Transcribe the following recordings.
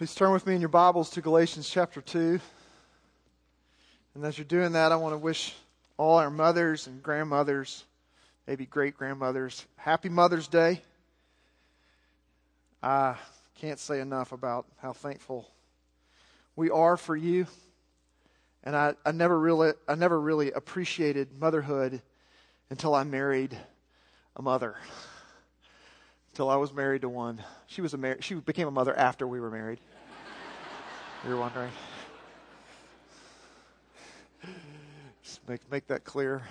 Please turn with me in your Bibles to Galatians chapter 2. And as you're doing that, I want to wish all our mothers and grandmothers, maybe great-grandmothers, happy Mother's Day. I can't say enough about how thankful we are for you. And I never really appreciated motherhood until I married a mother. Until I was married to one. She became a mother after we were married. You're wondering. Just make that clear.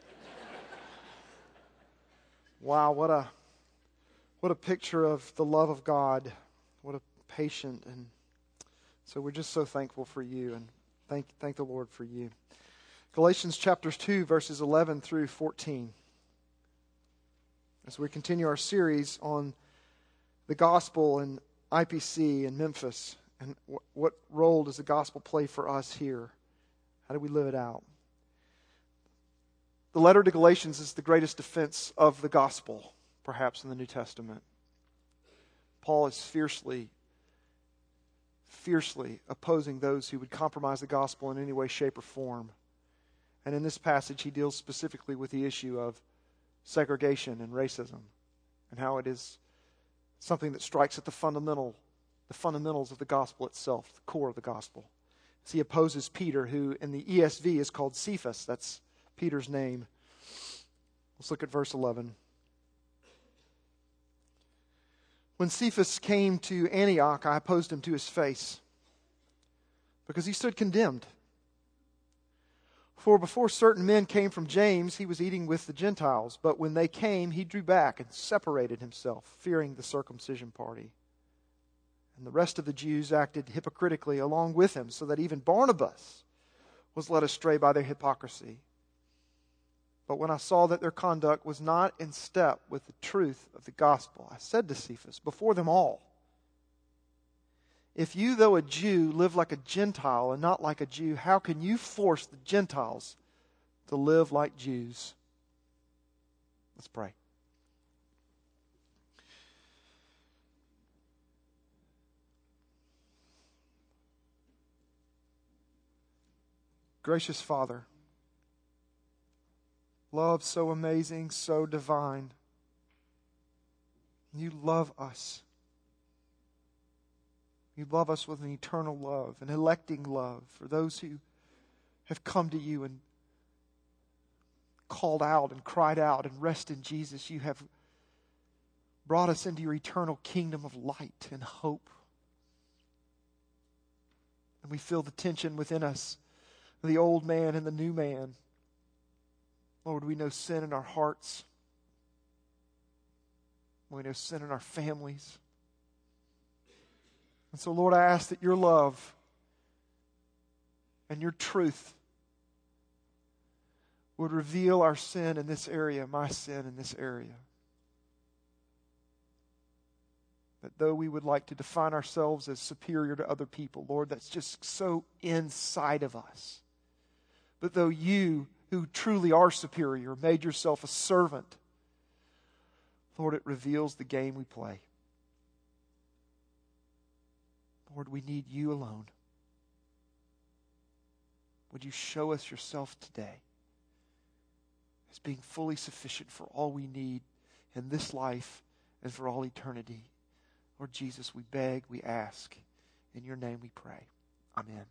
Wow, what a picture of the love of God. What a patient, and so we're just so thankful for you, and thank the Lord for you. Galatians chapter 2, verses 11 through 14. As we continue our series on the gospel in IPC in Memphis, and what role does the gospel play for us here? How do we live it out? The letter to Galatians is the greatest defense of the gospel, perhaps, in the New Testament. Paul is fiercely opposing those who would compromise the gospel in any way, shape, or form. And in this passage, he deals specifically with the issue of segregation and racism, and how it is something that strikes at the fundamentals of the gospel itself, the core of the gospel. As he opposes Peter, who in the ESV is called Cephas. That's Peter's name. Let's look at verse 11. When Cephas came to Antioch, I opposed him to his face, because he stood condemned. For before certain men came from James, he was eating with the Gentiles. But when they came, he drew back and separated himself, fearing the circumcision party. And the rest of the Jews acted hypocritically along with him, so that even Barnabas was led astray by their hypocrisy. But when I saw that their conduct was not in step with the truth of the gospel, I said to Cephas, before them all, if you, though a Jew, live like a Gentile and not like a Jew, how can you force the Gentiles to live like Jews? Let's pray. Gracious Father, love so amazing, so divine. You love us. You love us with an eternal love, an electing love for those who have come to you and called out and cried out and rest in Jesus. You have brought us into your eternal kingdom of light and hope. And we feel the tension within us, the old man and the new man. Lord, we know sin in our hearts. We know sin in our families. And so, Lord, I ask that your love and your truth would reveal our sin in this area, my sin in this area. That though we would like to define ourselves as superior to other people, Lord, that's just so inside of us. But though you, who truly are superior, made yourself a servant, Lord, it reveals the game we play. Lord, we need you alone. Would you show us yourself today as being fully sufficient for all we need in this life and for all eternity? Lord Jesus, we beg, we ask. In your name we pray. Amen.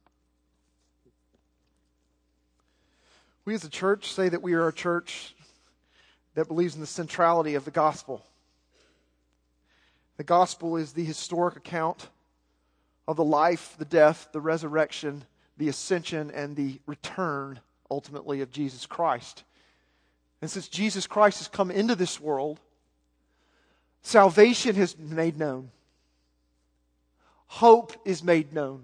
We as a church say that we are a church that believes in the centrality of the gospel. The gospel is the historic account of the life, the death, the resurrection, the ascension, and the return, ultimately, of Jesus Christ. And since Jesus Christ has come into this world, salvation has been made known. Hope is made known.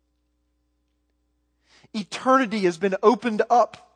Eternity has been opened up.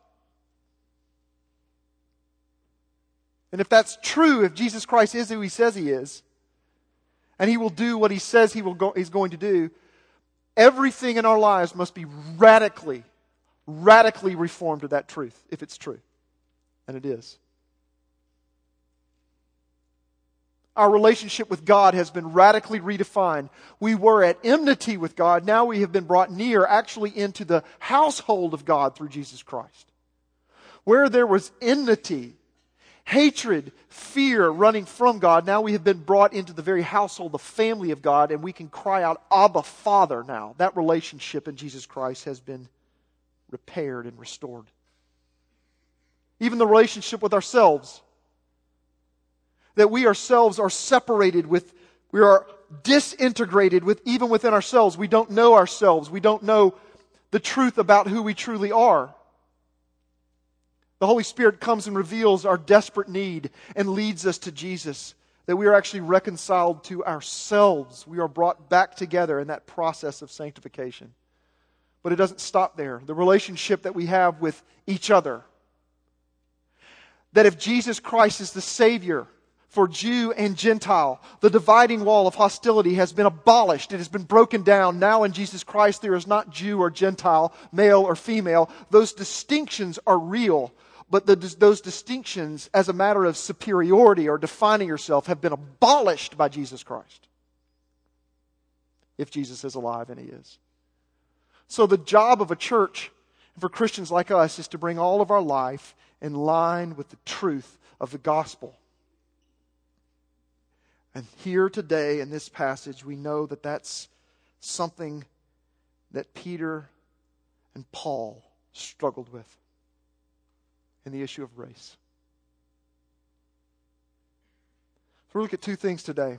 And if that's true, if Jesus Christ is who He says He is, and He will do what He says He's going to do, everything in our lives must be radically reformed to that truth, if it's true. And it is. Our relationship with God has been radically redefined. We were at enmity with God. Now we have been brought near, actually into the household of God through Jesus Christ. Where there was enmity, hatred, fear running from God, now we have been brought into the very household, the family of God, and we can cry out, Abba, Father now. That relationship in Jesus Christ has been repaired and restored. Even the relationship with ourselves. That we ourselves are separated with, we are disintegrated with, even within ourselves. We don't know ourselves. We don't know the truth about who we truly are. The Holy Spirit comes and reveals our desperate need and leads us to Jesus. That we are actually reconciled to ourselves. We are brought back together in that process of sanctification. But it doesn't stop there. The relationship that we have with each other. That if Jesus Christ is the Savior for Jew and Gentile, the dividing wall of hostility has been abolished. It has been broken down. Now in Jesus Christ there is not Jew or Gentile, male or female. Those distinctions are real. But those distinctions as a matter of superiority or defining yourself have been abolished by Jesus Christ. If Jesus is alive, and He is. So the job of a church for Christians like us is to bring all of our life in line with the truth of the gospel. And here today in this passage, we know that that's something that Peter and Paul struggled with in the issue of race. So we're going to look at two things today.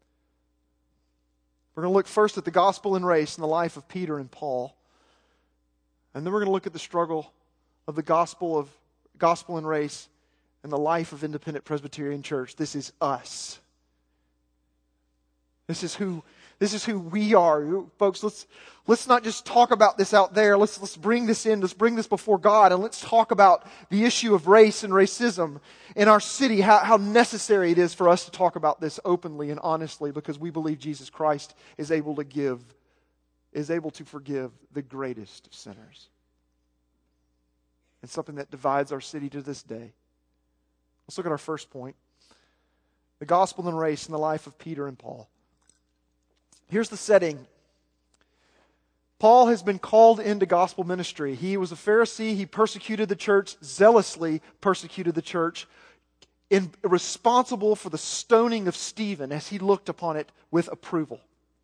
We're going to look first at the gospel and race in the life of Peter and Paul. And then we're going to look at the struggle of the gospel and race in the life of Independent Presbyterian Church. This is us. This is who we are. Folks, let's not just talk about this out there. Let's bring this in. Let's bring this before God. And let's talk about the issue of race and racism in our city. How necessary it is for us to talk about this openly and honestly, because we believe Jesus Christ is able to forgive the greatest of sinners. It's something that divides our city to this day. Let's look at our first point. The gospel and race in the life of Peter and Paul. Here's the setting. Paul has been called into gospel ministry. He was a Pharisee. He persecuted the church, zealously persecuted the church, responsible for the stoning of Stephen as he looked upon it with approval.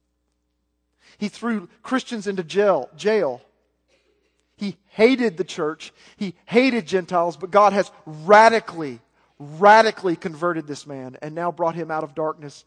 He threw Christians into jail. He hated the church. He hated Gentiles, but God has radically converted this man and now has brought him out of darkness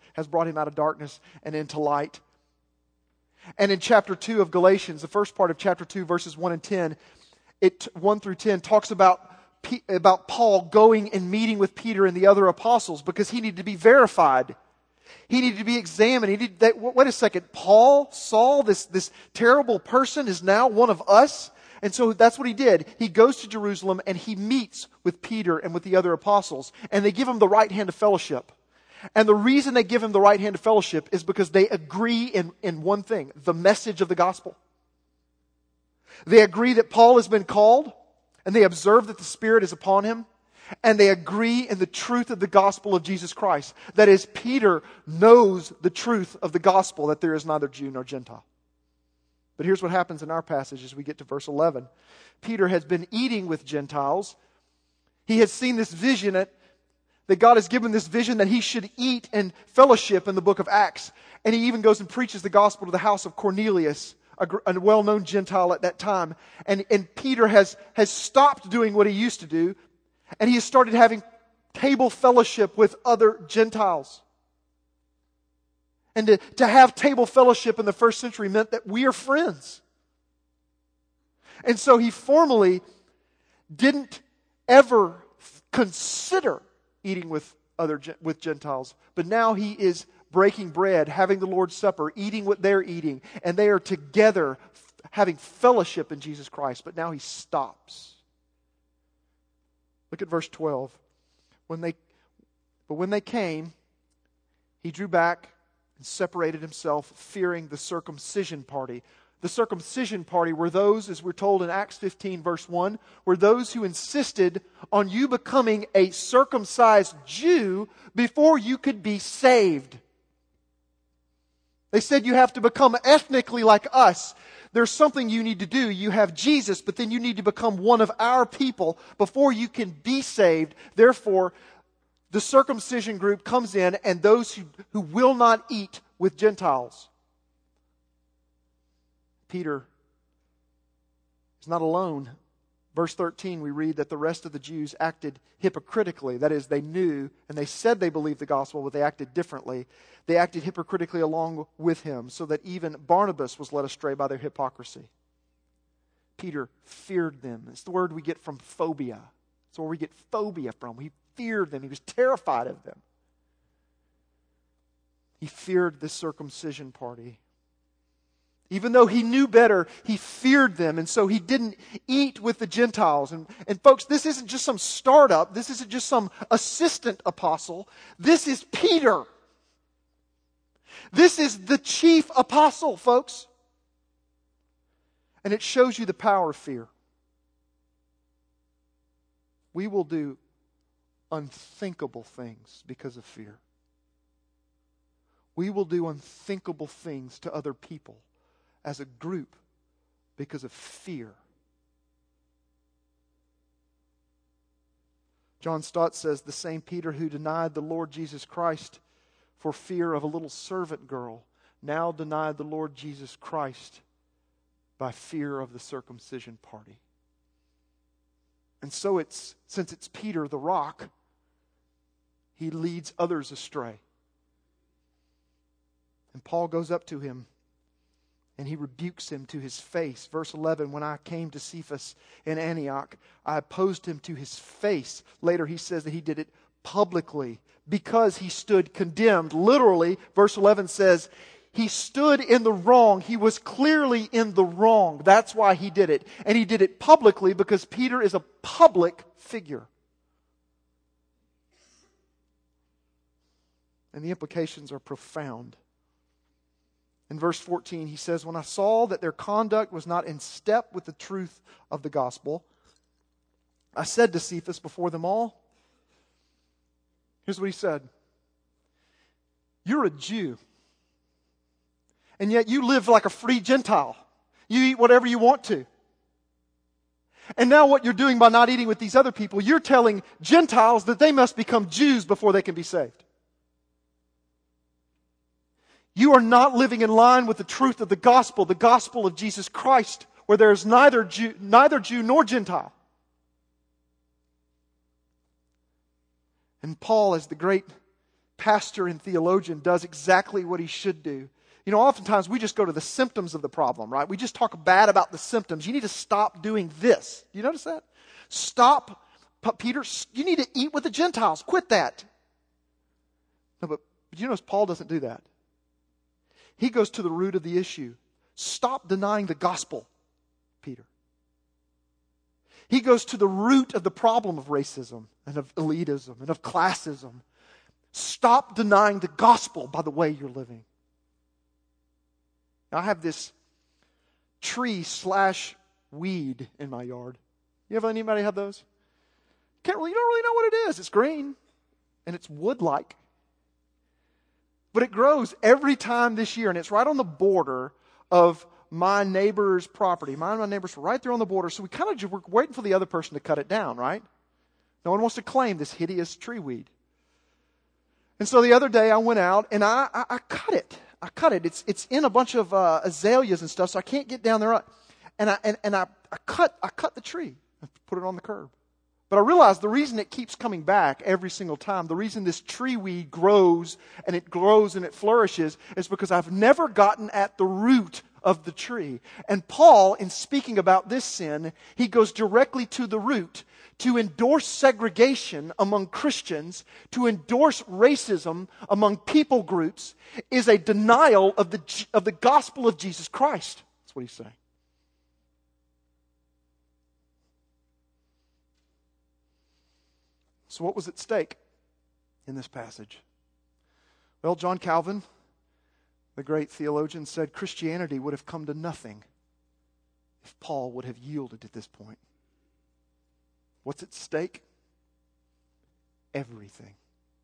and into light. And in chapter 2 of Galatians, the first part of chapter 2, verses 1 and 10, 1 through 10, talks about Paul going and meeting with Peter and the other apostles because he needed to be verified. He needed to be examined. Wait a second, Saul, this terrible person is now one of us? And so that's what he did. He goes to Jerusalem and he meets with Peter and with the other apostles. And they give him the right hand of fellowship. And the reason they give him the right hand of fellowship is because they agree in one thing, the message of the gospel. They agree that Paul has been called, and they observe that the Spirit is upon him, and they agree in the truth of the gospel of Jesus Christ. That is, Peter knows the truth of the gospel, that there is neither Jew nor Gentile. But here's what happens in our passage as we get to verse 11. Peter has been eating with Gentiles. He has seen this vision that God has given this vision that he should eat and fellowship in the book of Acts. And he even goes and preaches the gospel to the house of Cornelius, a well-known Gentile at that time. And Peter has stopped doing what he used to do, and he has started having table fellowship with other Gentiles. And to have table fellowship in the first century meant that we are friends. And so he formally didn't ever consider eating with Gentiles. But now he is breaking bread, having the Lord's Supper, eating what they're eating. And they are together having fellowship in Jesus Christ. But now he stops. Look at verse 12. When they came, he drew back and separated himself, fearing the circumcision party. The circumcision party were those, as we're told in Acts 15, verse 1, were those who insisted on you becoming a circumcised Jew before you could be saved. They said you have to become ethnically like us. There's something you need to do. You have Jesus, but then you need to become one of our people before you can be saved. Therefore, the circumcision group comes in, and those who will not eat with Gentiles. Peter is not alone. Verse 13, we read that the rest of the Jews acted hypocritically. That is, they knew and they said they believed the gospel, but they acted differently. They acted hypocritically along with him, so that even Barnabas was led astray by their hypocrisy. Peter feared them. It's the word we get from phobia. It's where we get phobia from. He feared them. He was terrified of them. He feared the circumcision party. Even though he knew better, he feared them, and so he didn't eat with the Gentiles. And folks, this isn't just some startup. This isn't just some assistant apostle. This is Peter. This is the chief apostle, folks. And it shows you the power of fear. We will do unthinkable things because of fear. We will do unthinkable things to other people as a group because of fear. John Stott says, the same Peter who denied the Lord Jesus Christ for fear of a little servant girl now denied the Lord Jesus Christ by fear of the circumcision party. And so since it's Peter the rock, he leads others astray. And Paul goes up to him and he rebukes him to his face. Verse 11, when I came to Cephas in Antioch, I opposed him to his face. Later he says that he did it publicly because he stood condemned. Literally, verse 11 says, he stood in the wrong. He was clearly in the wrong. That's why he did it. And he did it publicly because Peter is a public figure. And the implications are profound. In verse 14, he says, when I saw that their conduct was not in step with the truth of the gospel, I said to Cephas before them all, here's what he said. You're a Jew, and yet you live like a free Gentile. You eat whatever you want to. And now what you're doing by not eating with these other people, you're telling Gentiles that they must become Jews before they can be saved. You are not living in line with the truth of the gospel of Jesus Christ, where there is neither Jew nor Gentile. And Paul, as the great pastor and theologian, does exactly what he should do. You know, oftentimes we just go to the symptoms of the problem, right? We just talk bad about the symptoms. You need to stop doing this. Do you notice that? Stop, Peter, you need to eat with the Gentiles. Quit that. No, but you notice Paul doesn't do that. He goes to the root of the issue. Stop denying the gospel, Peter. He goes to the root of the problem of racism and of elitism and of classism. Stop denying the gospel by the way you're living. Now, I have this tree/weed in my yard. You ever anybody have those? You don't really know what it is. It's green and it's wood-like. But it grows every time this year, and it's right on the border of my neighbor's property. Mine and my neighbor's right there on the border, so we're waiting for the other person to cut it down, right? No one wants to claim this hideous tree weed. And so the other day I went out and I cut it. I cut it. It's in a bunch of azaleas and stuff, so I can't get down there. And I cut the tree and put it on the curb. But I realized the reason it keeps coming back every single time, the reason this tree weed grows and it flourishes is because I've never gotten at the root of the tree. And Paul, in speaking about this sin, he goes directly to the root. To endorse segregation among Christians, to endorse racism among people groups, is a denial of the gospel of Jesus Christ. That's what he's saying. So what was at stake in this passage? Well, John Calvin, the great theologian, said Christianity would have come to nothing if Paul would have yielded at this point. What's at stake? Everything.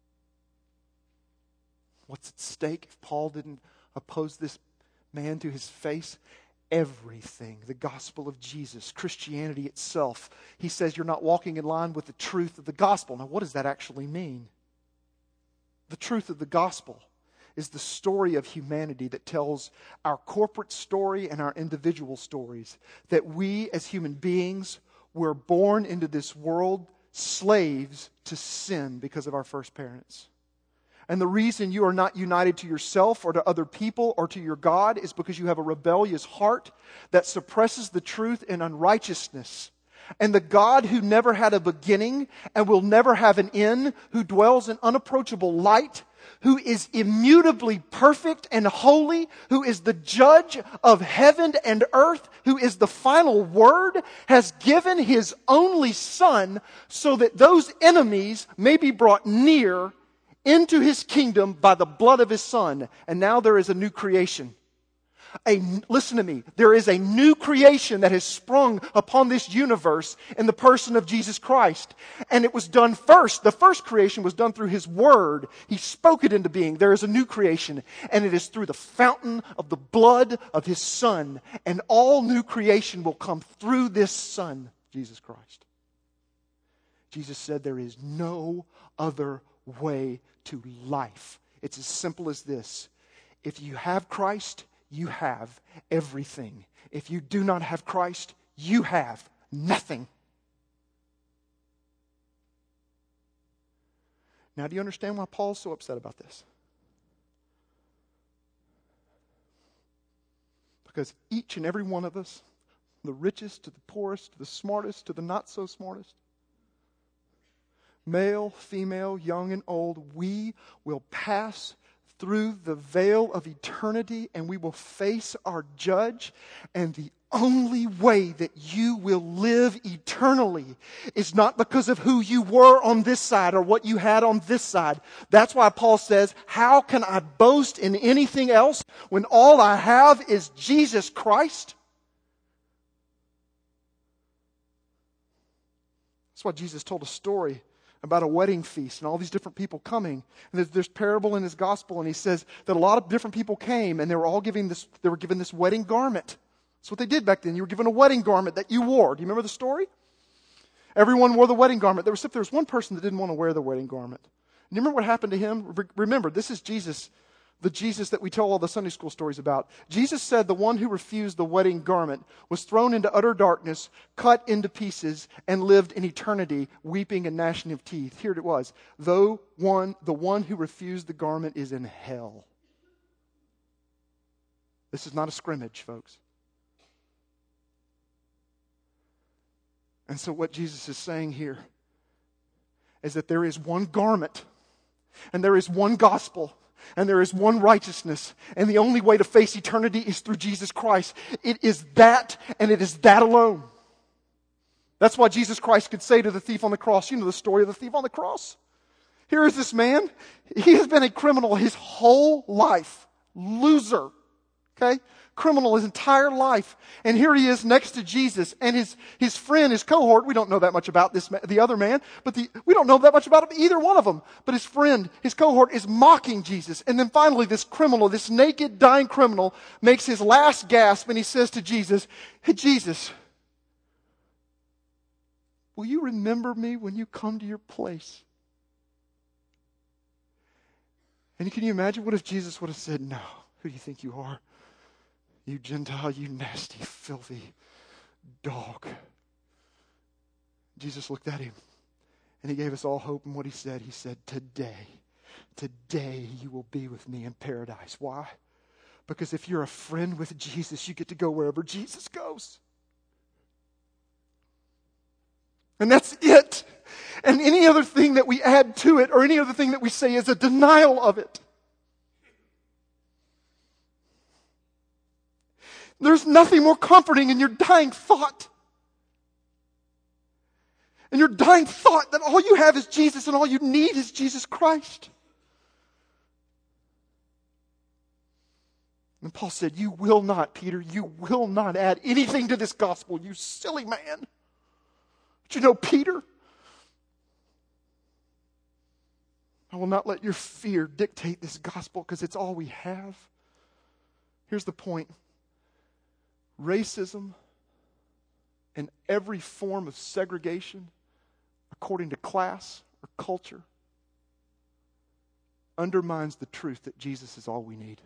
What's at stake if Paul didn't oppose this man to his face? Everything. The gospel of Jesus, Christianity itself. He says you're not walking in line with the truth of the gospel. Now, what does that actually mean? The truth of the gospel is the story of humanity that tells our corporate story and our individual stories. That we as human beings were born into this world slaves to sin because of our first parents. And the reason you are not united to yourself or to other people or to your God is because you have a rebellious heart that suppresses the truth in unrighteousness. And the God who never had a beginning and will never have an end, who dwells in unapproachable light, who is immutably perfect and holy, who is the judge of heaven and earth, who is the final word, has given His only Son so that those enemies may be brought near into His kingdom by the blood of His Son. And now there is a new creation. Listen to me. There is a new creation that has sprung upon this universe in the person of Jesus Christ. And it was done first. The first creation was done through His Word. He spoke it into being. There is a new creation. And it is through the fountain of the blood of His Son. And all new creation will come through this Son, Jesus Christ. Jesus said there is no other way to life. It's as simple as this. If you have Christ, you have everything. If you do not have Christ, you have nothing. Now, do you understand why Paul's so upset about this? Because each and every one of us, the richest to the poorest, to the smartest to the not so smartest, male, female, young and old, we will pass through the veil of eternity and we will face our judge. And the only way that you will live eternally is not because of who you were on this side or what you had on this side. That's why Paul says, how can I boast in anything else when all I have is Jesus Christ? That's why Jesus told a story about a wedding feast and all these different people coming. And there's parable in His gospel, and He says that a lot of different people came and they were all given this wedding garment. That's what they did back then. You were given a wedding garment that you wore. Do you remember the story? Everyone wore the wedding garment. There was one person that didn't want to wear the wedding garment. And you remember what happened to him? Remember, this is Jesus, the Jesus that we tell all the Sunday school stories about. Jesus said the one who refused the wedding garment was thrown into utter darkness, cut into pieces, and lived in eternity, weeping and gnashing of teeth. Here it was. The one who refused the garment is in hell. This is not a scrimmage, folks. And so what Jesus is saying here is that there is one garment, and there is one gospel, and there is one righteousness, and the only way to face eternity is through Jesus Christ. It is that, and it is that alone. That's why Jesus Christ could say to the thief on the cross, you know the story of the thief on the cross. Here is this man. He has been a criminal his whole life. Loser. Okay? Criminal his entire life. And here he is next to Jesus, and his friend, his cohort, we don't know that much about the other man, but we don't know that much about either one of them. But his friend, his cohort, is mocking Jesus. And then finally this criminal, this naked, dying criminal, makes his last gasp, and he says to Jesus, hey Jesus, will you remember me when you come to your place? And can you imagine what if Jesus would have said, no, who do you think you are? You Gentile, you nasty, filthy dog. Jesus looked at him and He gave us all hope in what He said. He said, today you will be with me in paradise. Why? Because if you're a friend with Jesus, you get to go wherever Jesus goes. And that's it. And any other thing that we add to it or any other thing that we say is a denial of it. There's nothing more comforting in your dying thought. In your dying thought that all you have is Jesus and all you need is Jesus Christ. And Paul said, you will not, Peter, you will not add anything to this gospel, you silly man. But you know, Peter, I will not let your fear dictate this gospel because it's all we have. Here's the point. Racism and every form of segregation according to class or culture undermines the truth that Jesus is all we need.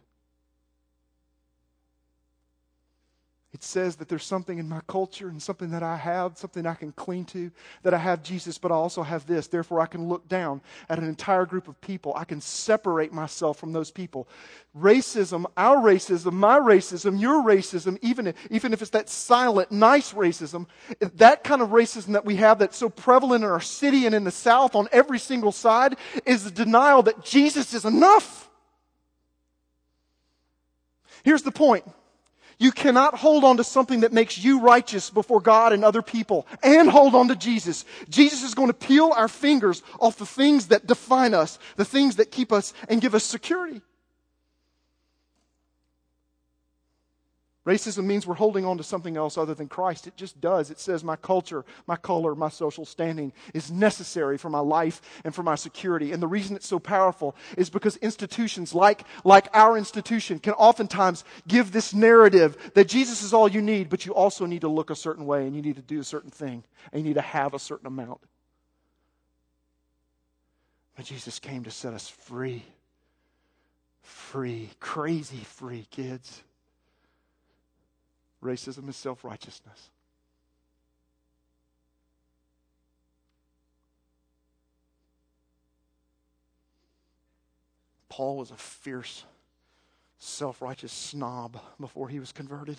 It says that there's something in my culture and something that I have, something I can cling to, that I have Jesus, but I also have this. Therefore, I can look down at an entire group of people. I can separate myself from those people. Racism, our racism, my racism, your racism, even if it's that silent, nice racism, that kind of racism that we have that's so prevalent in our city and in the South on every single side is the denial that Jesus is enough. Here's the point. You cannot hold on to something that makes you righteous before God and other people and hold on to Jesus. Jesus is going to peel our fingers off the things that define us, the things that keep us and give us security. Racism means we're holding on to something else other than Christ. It just does. It says my culture, my color, my social standing is necessary for my life and for my security. And the reason it's so powerful is because institutions like our institution can oftentimes give this narrative that Jesus is all you need, but you also need to look a certain way and you need to do a certain thing and you need to have a certain amount. But Jesus came to set us free. Free, crazy free, kids. Racism is self-righteousness. Paul was a fierce, self-righteous snob before he was converted.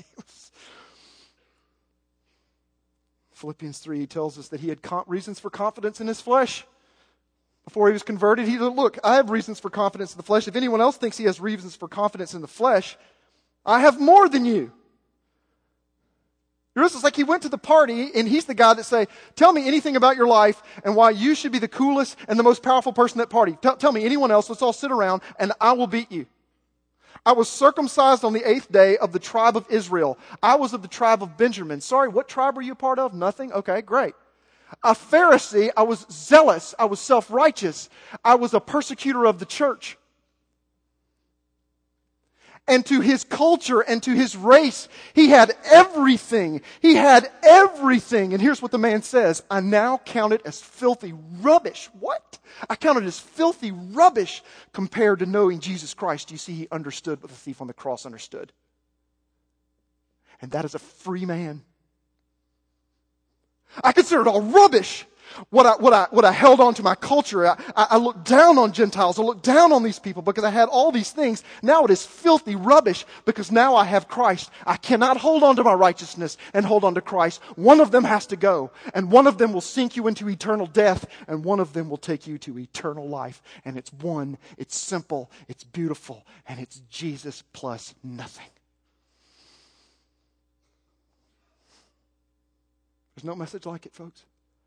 Philippians 3 tells us that he had reasons for confidence in his flesh. Before he was converted, he said, look, I have reasons for confidence in the flesh. If anyone else thinks he has reasons for confidence in the flesh, I have more than you. It's like he went to the party and he's the guy that say, tell me anything about your life and why you should be the coolest and the most powerful person at that party. Tell me anyone else. Let's all sit around and I will beat you. I was circumcised on the 8th day of the tribe of Israel. I was of the tribe of Benjamin. Sorry, what tribe were you a part of? Nothing? Okay, great. A Pharisee, I was zealous. I was self-righteous. I was a persecutor of the church. And to his culture and to his race, he had everything. He had everything. And here's what the man says. I now count it as filthy rubbish. What? I count it as filthy rubbish compared to knowing Jesus Christ. You see, he understood what the thief on the cross understood. And that is a free man. I consider it all rubbish. What I held on to my culture. I looked down on Gentiles. I looked down on these people because I had all these things. Now it is filthy rubbish because now I have Christ. I cannot hold on to my righteousness and hold on to Christ. One of them has to go. And one of them will sink you into eternal death. And one of them will take you to eternal life. And it's one. It's simple. It's beautiful. And it's Jesus plus nothing. There's no message like it, folks.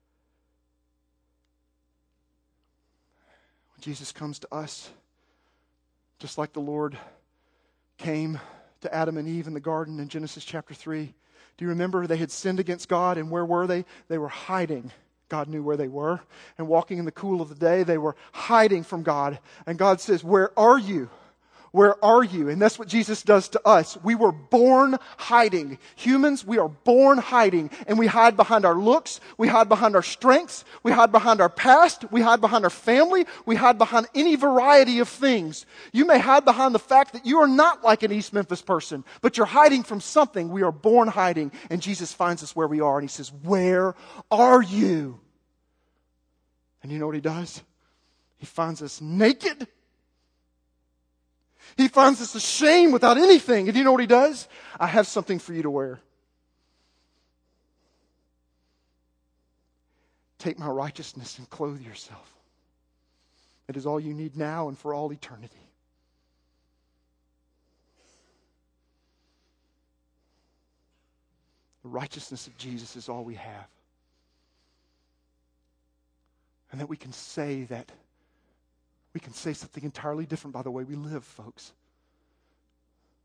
Jesus comes to us just like the Lord came to Adam and Eve in the garden in Genesis chapter 3. Do you remember they had sinned against God, and where were they? They were hiding. God knew where they were. And walking in the cool of the day, they were hiding from God. And God says, where are you? Where are you? And that's what Jesus does to us. We were born hiding. Humans, we are born hiding. And we hide behind our looks. We hide behind our strengths. We hide behind our past. We hide behind our family. We hide behind any variety of things. You may hide behind the fact that you are not like an East Memphis person, but you're hiding from something. We are born hiding. And Jesus finds us where we are. And he says, where are you? And you know what he does? He finds us naked. He finds us ashamed without anything. And you know what he does? I have something for you to wear. Take my righteousness and clothe yourself. It is all you need now and for all eternity. The righteousness of Jesus is all we have. And that we can say something entirely different by the way we live, folks.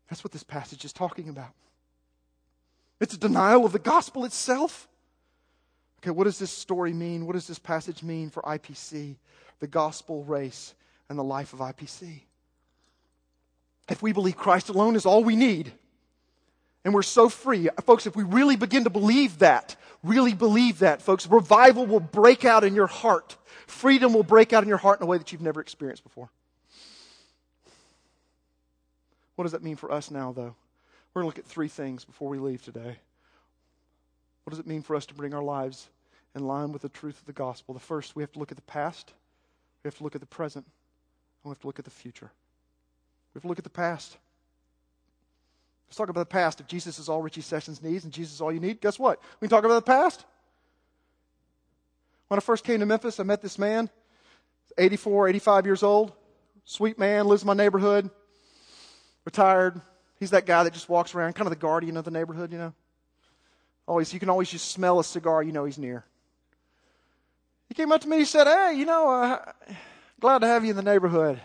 That's what this passage is talking about. It's a denial of the gospel itself. Okay, what does this story mean? What does this passage mean for IPC, the gospel, race, and the life of IPC? If we believe Christ alone is all we need, and we're so free, folks, if we really begin to believe that, folks, revival will break out in your heart. Freedom will break out in your heart in a way that you've never experienced before. What does that mean for us now, though? We're going to look at three things before we leave today. What does it mean for us to bring our lives in line with the truth of the gospel? The first, we have to look at the past, we have to look at the present, and we have to look at the future. We have to look at the past. Let's talk about the past. If Jesus is all Richie Sessions needs and Jesus is all you need, guess what? We can talk about the past. When I first came to Memphis, I met this man, 84, 85 years old, sweet man, lives in my neighborhood, retired. He's that guy that just walks around, kind of the guardian of the neighborhood, you know. You can always just smell a cigar, you know he's near. He came up to me, he said, hey, glad to have you in the neighborhood.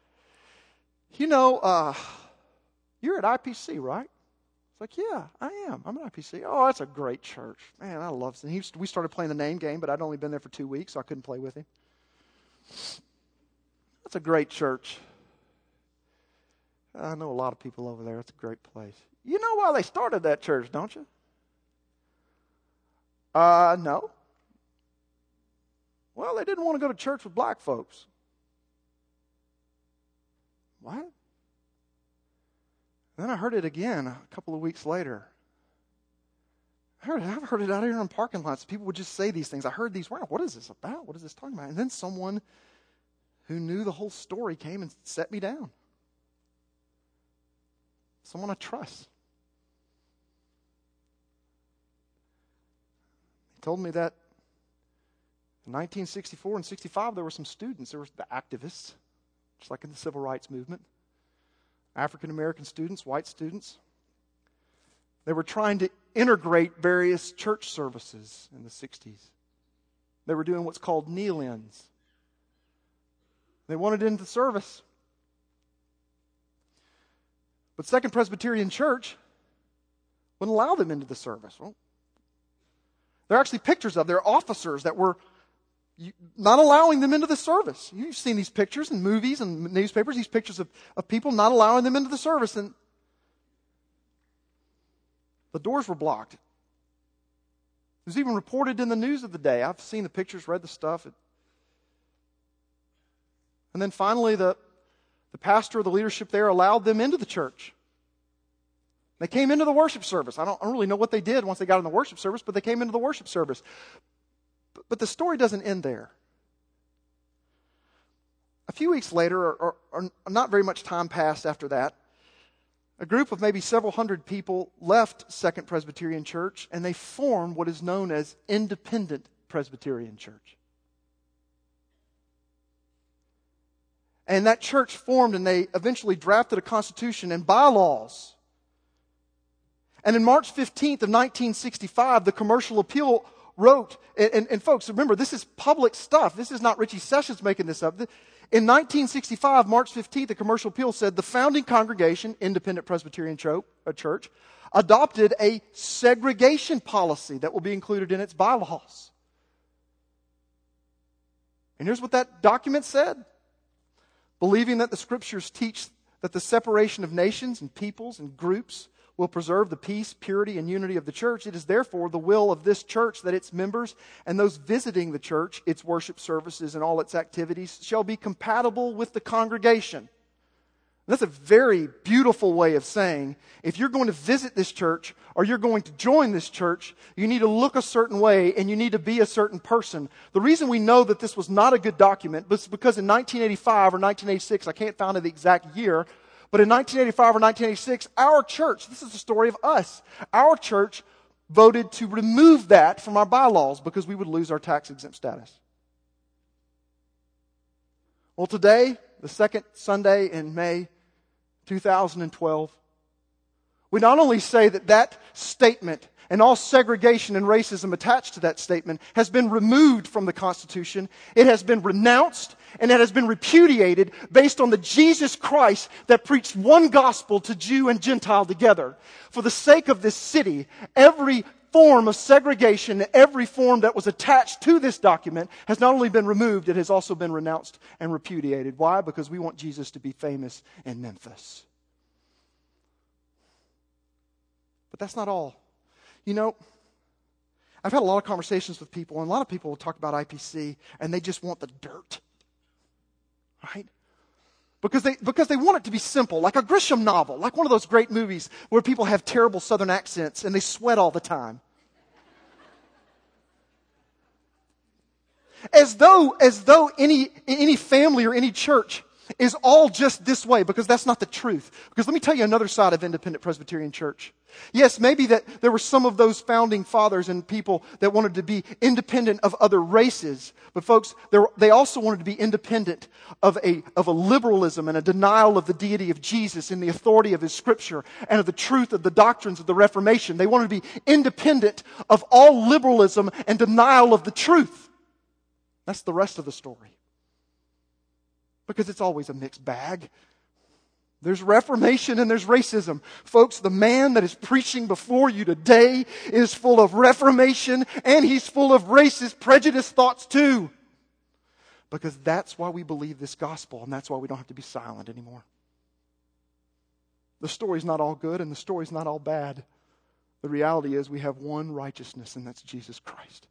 You're at IPC, right? It's like, yeah, I am. I'm at IPC. Oh, that's a great church. Man, I love it. We started playing the name game, but I'd only been there for 2 weeks, so I couldn't play with him. That's a great church. I know a lot of people over there. It's a great place. You know why they started that church, don't you? No. Well, they didn't want to go to church with black folks. What? Then I heard it again a couple of weeks later. I've heard it out here in parking lots. People would just say these things. I heard these. Wow, what is this about? What is this talking about? And then someone who knew the whole story came and set me down. Someone I trust. He told me that in 1964 and 65 there were some students. There were the activists, just like in the civil rights movement. African American students, white students. They were trying to integrate various church services in the 60s. They were doing what's called kneel-ins. They wanted into the service. But Second Presbyterian Church wouldn't allow them into the service. Well, there are actually pictures of their officers that were not allowing them into the service. You've seen these pictures in movies and newspapers, these pictures of people not allowing them into the service. And the doors were blocked. It was even reported in the news of the day. I've seen the pictures, read the stuff. And then finally, the pastor or the leadership there allowed them into the church. They came into the worship service. I don't really know what they did once they got in the worship service, but they came into the worship service. But the story doesn't end there. A few weeks later, or not very much time passed after that, a group of maybe several hundred people left Second Presbyterian Church, and they formed what is known as Independent Presbyterian Church. And that church formed, and they eventually drafted a constitution and bylaws. And in March 15th of 1965, the Commercial Appeal wrote, and folks, remember, this is public stuff. This is not Richie Sessions making this up. In 1965, March 15th, the Commercial Appeal said the founding congregation, Independent Presbyterian Church, adopted a segregation policy that will be included in its bylaws. And here's what that document said. Believing that the Scriptures teach that the separation of nations and peoples and groups will preserve the peace, purity, and unity of the church, it is therefore the will of this church that its members and those visiting the church, its worship services, and all its activities shall be compatible with the congregation. And that's a very beautiful way of saying, if you're going to visit this church or you're going to join this church, you need to look a certain way and you need to be a certain person. The reason we know that this was not a good document was because in 1985 or 1986, I can't find the exact year, but in 1985 or 1986, our church, this is the story of us, our church voted to remove that from our bylaws because we would lose our tax-exempt status. Well, today, the second Sunday in May 2012, we not only say that that statement and all segregation and racism attached to that statement has been removed from the Constitution, it has been renounced, and it has been repudiated based on the Jesus Christ that preached one gospel to Jew and Gentile together. For the sake of this city, every form of segregation, every form that was attached to this document has not only been removed, it has also been renounced and repudiated. Why? Because we want Jesus to be famous in Memphis. But that's not all. You know, I've had a lot of conversations with people, and a lot of people will talk about IPC, and they just want the dirt. Right? Because they want it to be simple, like a Grisham novel, like one of those great movies where people have terrible southern accents and they sweat all the time. As though any family or any church is all just this way, because that's not the truth. Because let me tell you another side of Independent Presbyterian Church. Yes, maybe that there were some of those founding fathers and people that wanted to be independent of other races. But folks, they also wanted to be independent of a liberalism and a denial of the deity of Jesus and the authority of His Scripture and of the truth of the doctrines of the Reformation. They wanted to be independent of all liberalism and denial of the truth. That's the rest of the story. Because it's always a mixed bag. There's Reformation and there's racism. Folks, the man that is preaching before you today is full of Reformation and he's full of racist, prejudiced thoughts too. Because that's why we believe this gospel, and that's why we don't have to be silent anymore. The story's not all good and the story's not all bad. The reality is we have one righteousness, and that's Jesus Christ.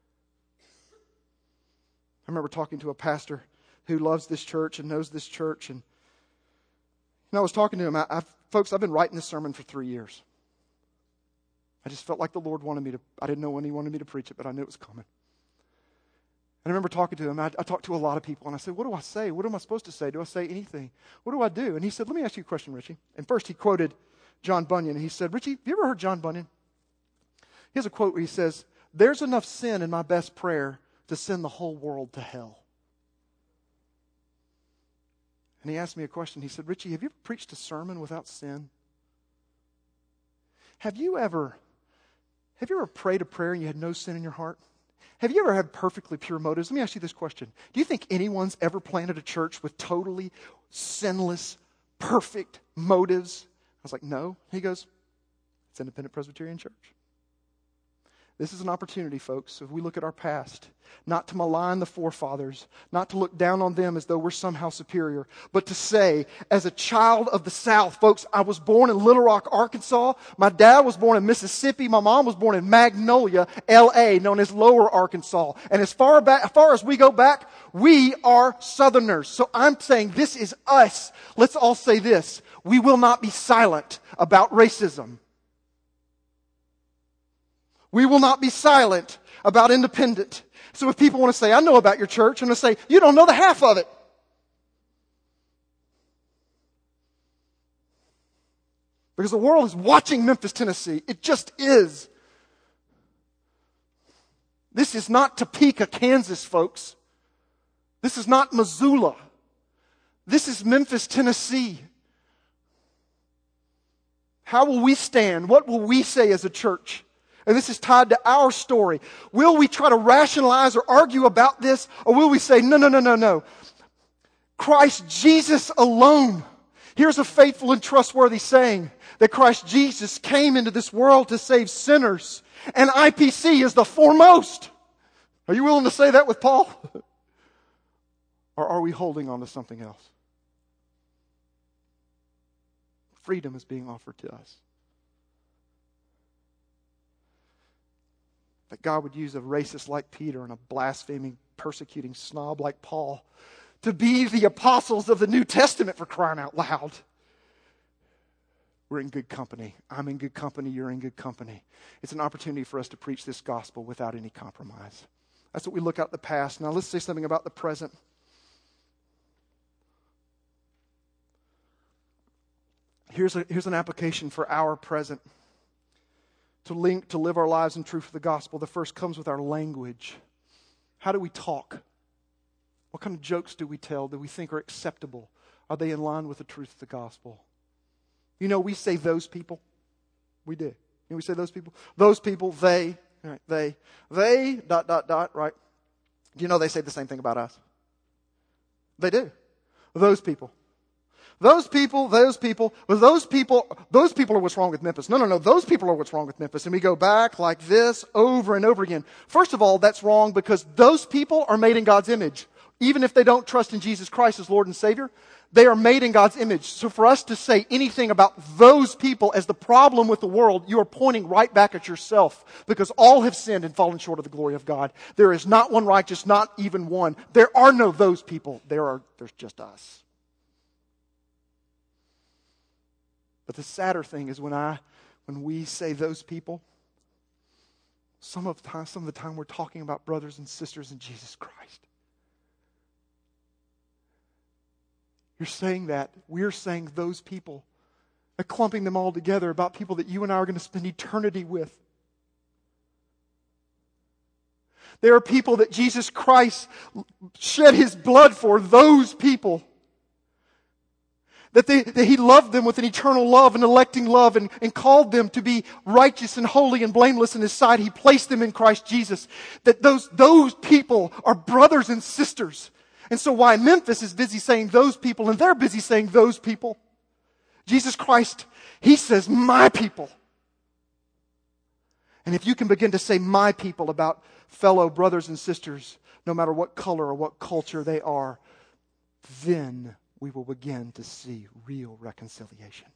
I remember talking to a pastor who loves this church and knows this church. And I was talking to him. Folks, I've been writing this sermon for 3 years. I just felt like the Lord wanted me to. I didn't know when He wanted me to preach it, but I knew it was coming. And I remember talking to him. I talked to a lot of people, and I said, what do I say? What am I supposed to say? Do I say anything? What do I do? And he said, let me ask you a question, Richie. And first he quoted John Bunyan. And he said, Richie, have you ever heard John Bunyan? He has a quote where he says, there's enough sin in my best prayer to send the whole world to hell. And he asked me a question. He said, Richie, have you ever preached a sermon without sin? Have you ever prayed a prayer and you had no sin in your heart? Have you ever had perfectly pure motives? Let me ask you this question. Do you think anyone's ever planted a church with totally sinless, perfect motives? I was like, no. He goes, it's Independent Presbyterian Church. This is an opportunity, folks, if we look at our past, not to malign the forefathers, not to look down on them as though we're somehow superior, but to say, as a child of the South, folks, I was born in Little Rock, Arkansas. My dad was born in Mississippi. My mom was born in Magnolia, L.A., known as Lower Arkansas. And as far as we go back, we are Southerners. So I'm saying this is us. Let's all say this. We will not be silent about racism. We will not be silent about independent. So if people want to say, I know about your church, I'm going to say, you don't know the half of it. Because the world is watching Memphis, Tennessee. It just is. This is not Topeka, Kansas, folks. This is not Missoula. This is Memphis, Tennessee. How will we stand? What will we say as a church? And this is tied to our story. Will we try to rationalize or argue about this? Or will we say, no. Christ Jesus alone. Here's a faithful and trustworthy saying that Christ Jesus came into this world to save sinners. And IPC is the foremost. Are you willing to say that with Paul? Or are we holding on to something else? Freedom is being offered to us. That God would use a racist like Peter and a blaspheming, persecuting snob like Paul to be the apostles of the New Testament, for crying out loud. We're in good company. I'm in good company. You're in good company. It's an opportunity for us to preach this gospel without any compromise. That's what we look at the past. Now let's say something about the present. Here's an application for our present. To live our lives in truth of the gospel. The first comes with our language. How do we talk? What kind of jokes do we tell that we think are acceptable? Are they in line with the truth of the gospel? You know, we say those people. We do. You know, we say those people. Those people, they, right, they, right? Do you know they say the same thing about us? They do. Those people. Those people are what's wrong with Memphis. No. Those people are what's wrong with Memphis. And we go back like this over and over again. First of all, that's wrong because those people are made in God's image. Even if they don't trust in Jesus Christ as Lord and Savior, they are made in God's image. So for us to say anything about those people as the problem with the world, you are pointing right back at yourself. Because all have sinned and fallen short of the glory of God. There is not one righteous, not even one. There are no those people. There's just us. But the sadder thing is when we say those people, some of the time we're talking about brothers and sisters in Jesus Christ. You're saying that. We're saying those people. Clumping them all together about people that you and I are going to spend eternity with. There are people that Jesus Christ shed His blood for, those people. That He loved them with an eternal love, an electing love, and called them to be righteous and holy and blameless in His sight. He placed them in Christ Jesus. That those people are brothers and sisters. And so why Memphis is busy saying those people, and they're busy saying those people. Jesus Christ, He says, my people. And if you can begin to say my people about fellow brothers and sisters, no matter what color or what culture they are, then we will begin to see real reconciliation.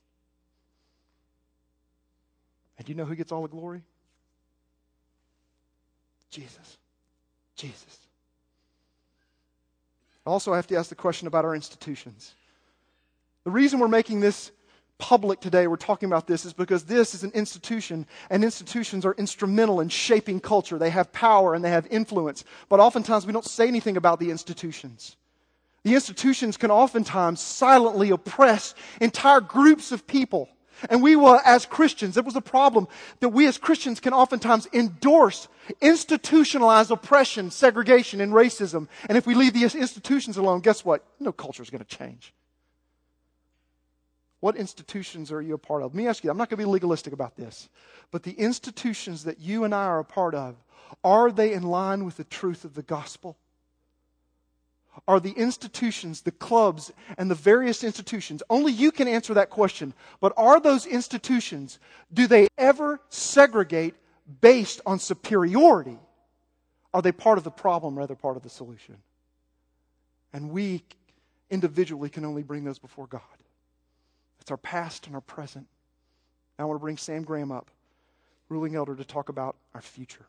And do you know who gets all the glory? Jesus. Jesus. Also, I have to ask the question about our institutions. The reason we're making this public today, we're talking about this, is because this is an institution, and institutions are instrumental in shaping culture. They have power and they have influence. But oftentimes we don't say anything about the institutions. The institutions can oftentimes silently oppress entire groups of people. And we will, as Christians, it was a problem that we as Christians can oftentimes endorse institutionalized oppression, segregation, and racism. And if we leave the institutions alone, guess what? No culture is going to change. What institutions are you a part of? Let me ask you, I'm not going to be legalistic about this, but the institutions that you and I are a part of, are they in line with the truth of the gospel? Are the institutions, the clubs, and the various institutions, only you can answer that question, but are those institutions, do they ever segregate based on superiority? Are they part of the problem rather part of the solution? And we individually can only bring those before God. It's our past and our present. Now I want to bring Sam Graham up, ruling elder, to talk about our future.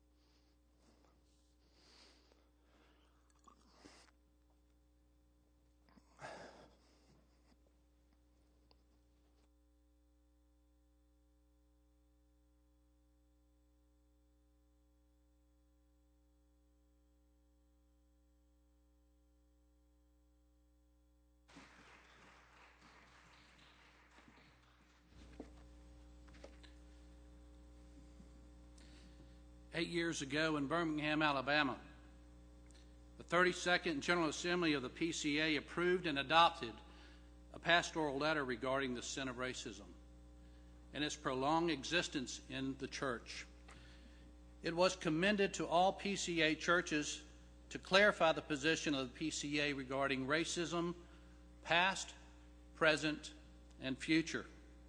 Eight years ago in Birmingham, Alabama, the 32nd General Assembly of the PCA approved and adopted a pastoral letter regarding the sin of racism and its prolonged existence in the church. It was commended to all PCA churches to clarify the position of the PCA regarding racism, past, present, and future.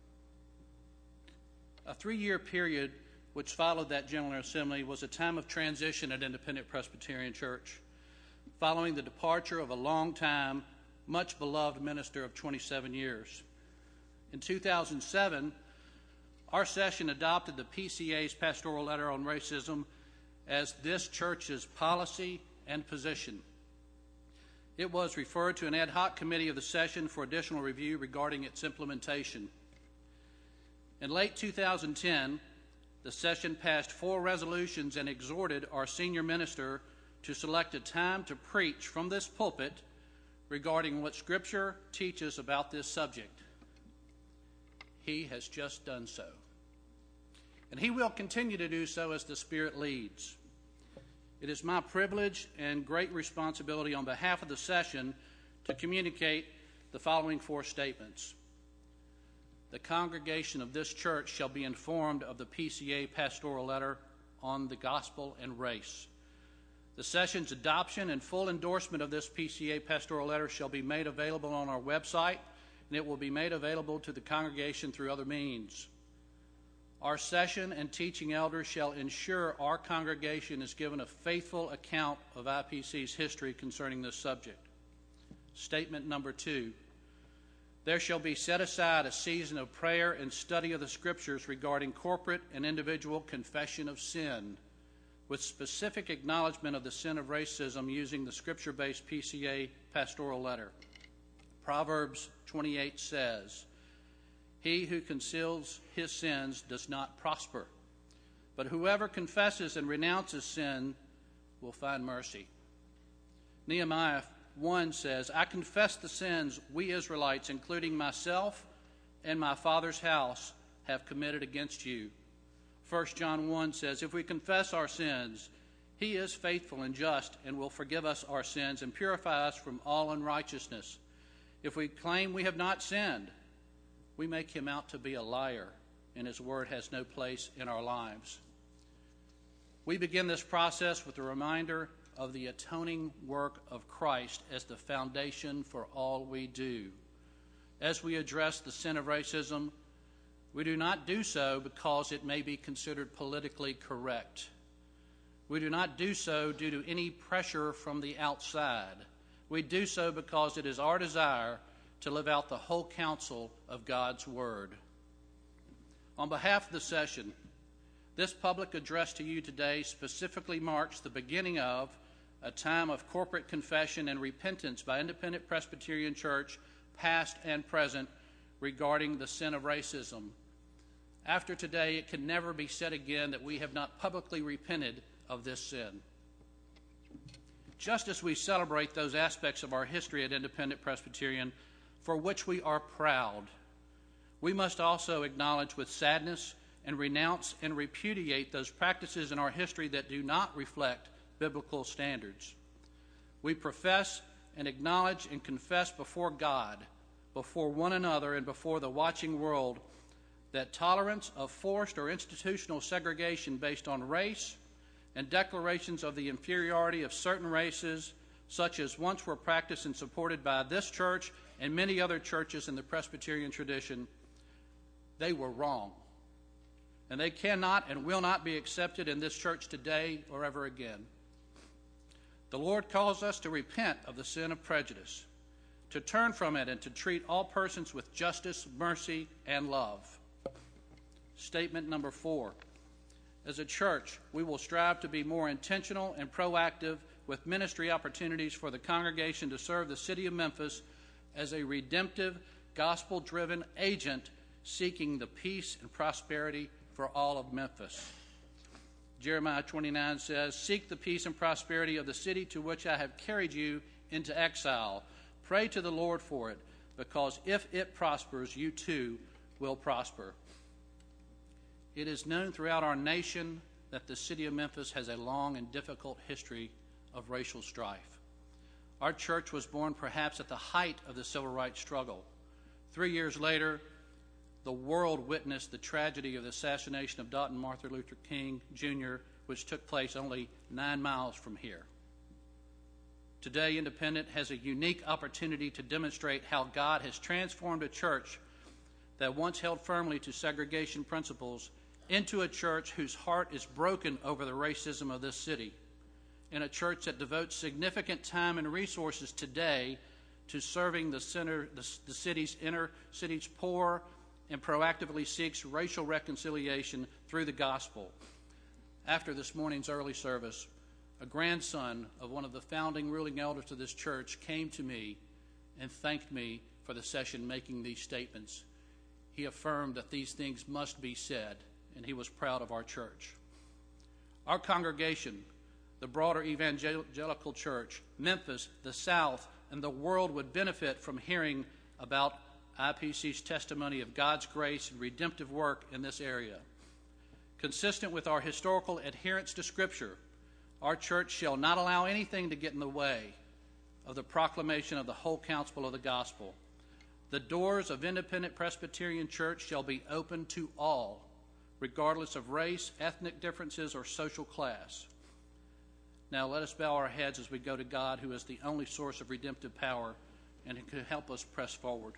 A 3-year period which followed that General Assembly was a time of transition at Independent Presbyterian Church, following the departure of a long-time, much-beloved minister of 27 years. In 2007, our session adopted the PCA's pastoral letter on racism as this church's policy and position. It was referred to an ad hoc committee of the session for additional review regarding its implementation. In late 2010, the session passed 4 resolutions and exhorted our senior minister to select a time to preach from this pulpit regarding what Scripture teaches about this subject. He has just done so. And he will continue to do so as the Spirit leads. It is my privilege and great responsibility on behalf of the session to communicate the following 4 statements. The congregation of this church shall be informed of the PCA pastoral letter on the gospel and race. The session's adoption and full endorsement of this PCA pastoral letter shall be made available on our website, and it will be made available to the congregation through other means. Our session and teaching elders shall ensure our congregation is given a faithful account of IPC's history concerning this subject. Statement number 2. There shall be set aside a season of prayer and study of the Scriptures regarding corporate and individual confession of sin, with specific acknowledgement of the sin of racism using the Scripture-based PCA pastoral letter. Proverbs 28 says, "He who conceals his sins does not prosper, but whoever confesses and renounces sin will find mercy." Nehemiah 1 says, "I confess the sins we Israelites, including myself and my father's house, have committed against you." 1 John 1 says, "If we confess our sins, he is faithful and just and will forgive us our sins and purify us from all unrighteousness. If we claim we have not sinned, we make him out to be a liar, and his word has no place in our lives." We begin this process with a reminder of the atoning work of Christ as the foundation for all we do. As we address the sin of racism, we do not do so because it may be considered politically correct. We do not do so due to any pressure from the outside. We do so because it is our desire to live out the whole counsel of God's Word. On behalf of the session, this public address to you today specifically marks the beginning of a time of corporate confession and repentance by Independent Presbyterian Church, past and present, regarding the sin of racism. After today, it can never be said again that we have not publicly repented of this sin. Just as we celebrate those aspects of our history at Independent Presbyterian for which we are proud, we must also acknowledge with sadness and renounce and repudiate those practices in our history that do not reflect biblical standards. We profess and acknowledge and confess before God, before one another, and before the watching world that tolerance of forced or institutional segregation based on race and declarations of the inferiority of certain races, such as once were practiced and supported by this church and many other churches in the Presbyterian tradition, they were wrong. And they cannot and will not be accepted in this church today or ever again. The Lord calls us to repent of the sin of prejudice, to turn from it, and to treat all persons with justice, mercy, and love. Statement number 4. As a church, we will strive to be more intentional and proactive with ministry opportunities for the congregation to serve the city of Memphis as a redemptive, gospel-driven agent seeking the peace and prosperity for all of Memphis. Jeremiah 29 says, "Seek the peace and prosperity of the city to which I have carried you into exile. Pray to the Lord for it, because if it prospers, you too will prosper." It is known throughout our nation that the city of Memphis has a long and difficult history of racial strife. Our church was born perhaps at the height of the civil rights struggle. 3 years later, the world witnessed the tragedy of the assassination of Dr. Martin Luther King, Jr., which took place only 9 miles from here. Today, Independent has a unique opportunity to demonstrate how God has transformed a church that once held firmly to segregation principles into a church whose heart is broken over the racism of this city, and a church that devotes significant time and resources today to serving the city's inner city's poor and proactively seeks racial reconciliation through the gospel. After this morning's early service, a grandson of one of the founding ruling elders of this church came to me and thanked me for the session making these statements. He affirmed that these things must be said, and he was proud of our church. Our congregation, the broader evangelical church, Memphis, the South, and the world would benefit from hearing about IPC's testimony of God's grace and redemptive work in this area. Consistent with our historical adherence to Scripture, our church shall not allow anything to get in the way of the proclamation of the whole counsel of the gospel. The doors of Independent Presbyterian Church shall be open to all, regardless of race, ethnic differences, or social class. Now let us bow our heads as we go to God, who is the only source of redemptive power and who can help us press forward.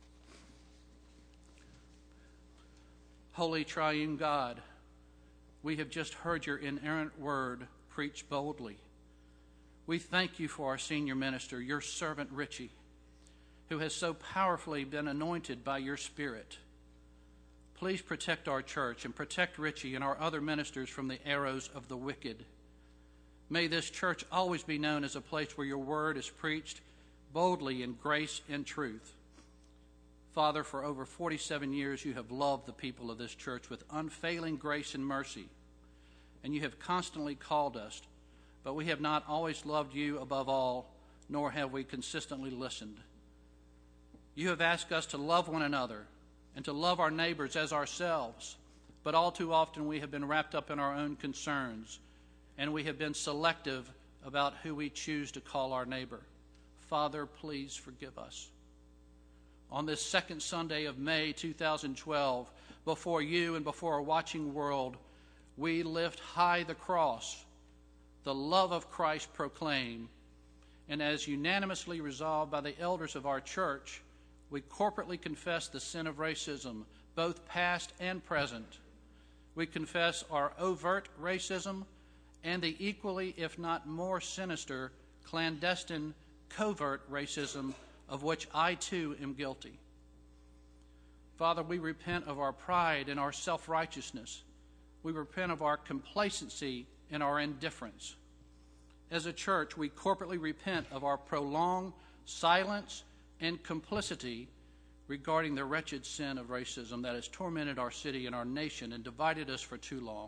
Holy triune God, we have just heard your inerrant word preached boldly. We thank you for our senior minister, your servant Richie, who has so powerfully been anointed by your Spirit. Please protect our church and protect Richie and our other ministers from the arrows of the wicked. May this church always be known as a place where your word is preached boldly in grace and truth. Father, for over 47 years you have loved the people of this church with unfailing grace and mercy, and you have constantly called us, but we have not always loved you above all, nor have we consistently listened. You have asked us to love one another and to love our neighbors as ourselves, but all too often we have been wrapped up in our own concerns, and we have been selective about who we choose to call our neighbor. Father, please forgive us. On this second Sunday of May 2012, before you and before a watching world, we lift high the cross, the love of Christ proclaim, and as unanimously resolved by the elders of our church, we corporately confess the sin of racism, both past and present. We confess our overt racism and the equally, if not more sinister, clandestine, covert racism of which I too am guilty. Father, we repent of our pride and our self-righteousness. We repent of our complacency and our indifference. As a church, we corporately repent of our prolonged silence and complicity regarding the wretched sin of racism that has tormented our city and our nation and divided us for too long.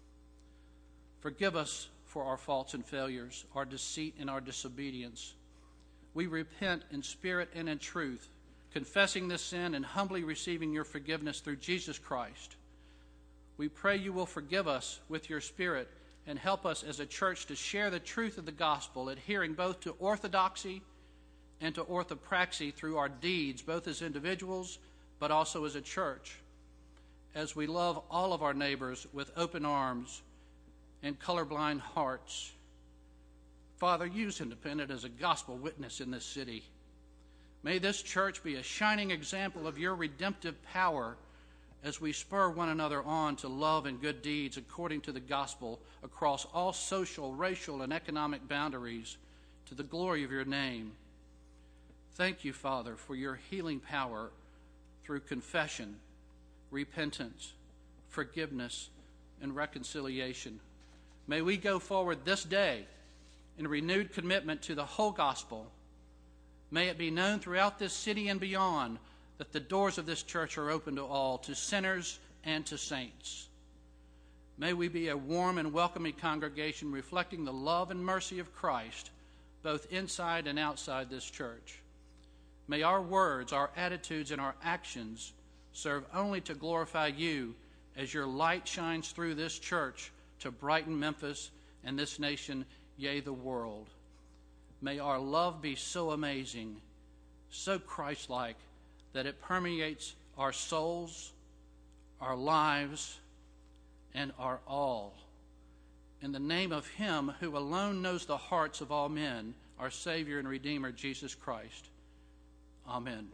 Forgive us for our faults and failures, our deceit and our disobedience. We repent in spirit and in truth, confessing this sin and humbly receiving your forgiveness through Jesus Christ. We pray you will forgive us with your Spirit and help us as a church to share the truth of the gospel, adhering both to orthodoxy and to orthopraxy through our deeds, both as individuals but also as a church, as we love all of our neighbors with open arms and colorblind hearts. Father, use Independent as a gospel witness in this city. May this church be a shining example of your redemptive power as we spur one another on to love and good deeds according to the gospel across all social, racial, and economic boundaries to the glory of your name. Thank you, Father, for your healing power through confession, repentance, forgiveness, and reconciliation. May we go forward this day in renewed commitment to the whole gospel. May it be known throughout this city and beyond that the doors of this church are open to all, to sinners and to saints. May we be a warm and welcoming congregation reflecting the love and mercy of Christ, both inside and outside this church. May our words, our attitudes, and our actions serve only to glorify you as your light shines through this church to brighten Memphis and this nation, yea, the world. May our love be so amazing, so Christ-like, that it permeates our souls, our lives, and our all. In the name of him who alone knows the hearts of all men, our Savior and Redeemer, Jesus Christ. Amen.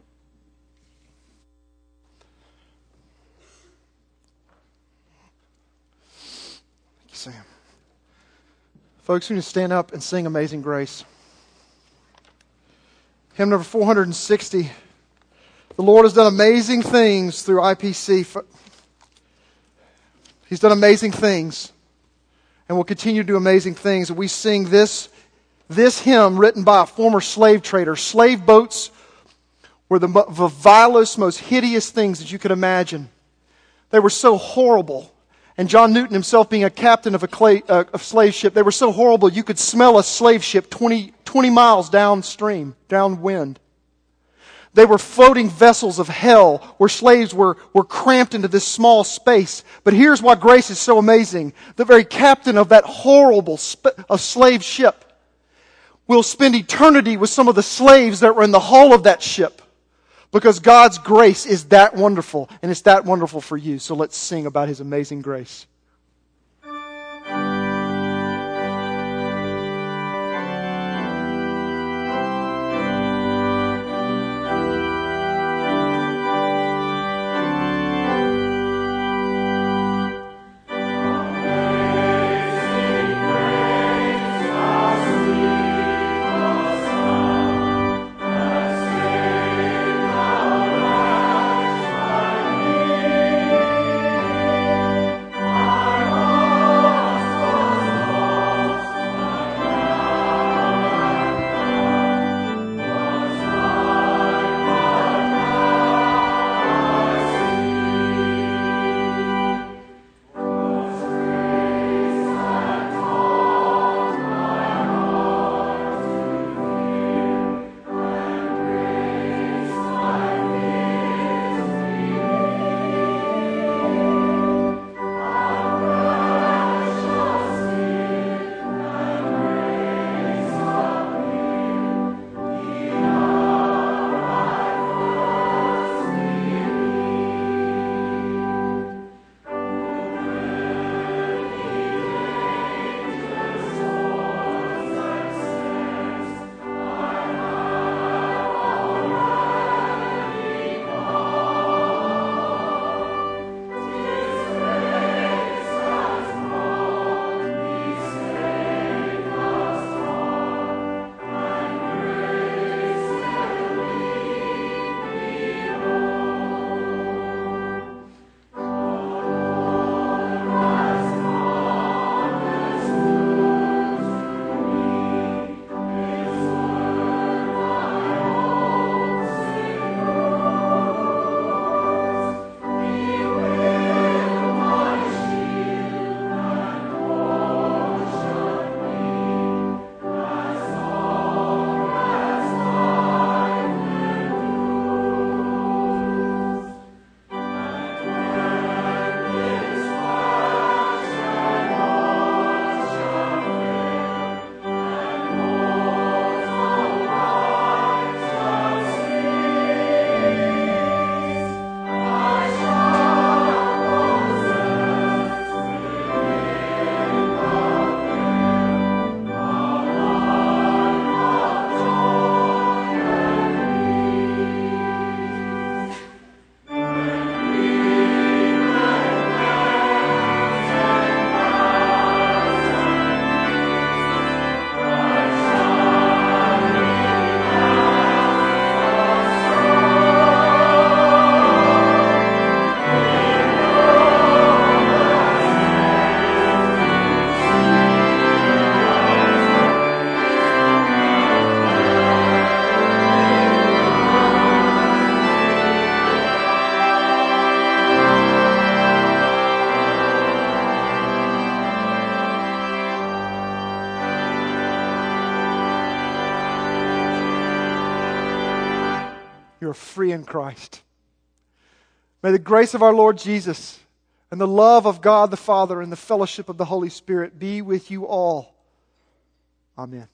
Thank you, Sam. Folks, we need to stand up and sing Amazing Grace. Hymn number 460. The Lord has done amazing things through IPC. He's done amazing things and will continue to do amazing things. We sing this hymn written by a former slave trader. Slave boats were the vilest, most hideous things that you could imagine. They were so horrible. And John Newton himself being a captain of a slave ship, they were so horrible you could smell a slave ship 20 miles downstream, downwind. They were floating vessels of hell where slaves were cramped into this small space. But here's why grace is so amazing. The very captain of that horrible slave ship will spend eternity with some of the slaves that were in the hull of that ship. Because God's grace is that wonderful, and it's that wonderful for you. So let's sing about His amazing grace. free in Christ. May the grace of our Lord Jesus and the love of God the Father and the fellowship of the Holy Spirit be with you all. Amen.